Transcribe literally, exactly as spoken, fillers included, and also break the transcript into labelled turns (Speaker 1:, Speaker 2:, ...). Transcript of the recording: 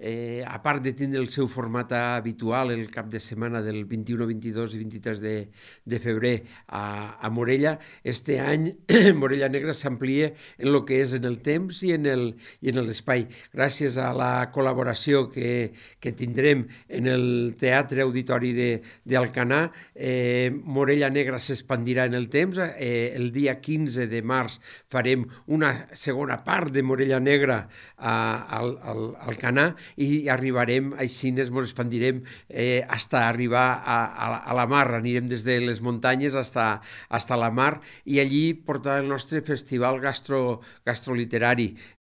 Speaker 1: eh, a part de tindre el seu format habitual el cap de setmana del vint-i-u, vint-i-dos i vint-i-tres de, de febrer a, a Morella, este any Morella Negra s'amplia en el que és en el temps i en el, i en l'espai. Gràcies a la col·laboració que, que tindrem en el Teatre Auditori d'Alcanar, eh, Morella Negra s'expandirà en el temps. Eh, el dia quinze de març farem una segona part de Morella Negra a, al, al, al Canà i arribarem, així ens expandirem eh, fins a arribar a, a, a la mar. Anirem des de les muntanyes fins a la mar i allí portar el nostre festival gastro, gastroliterari.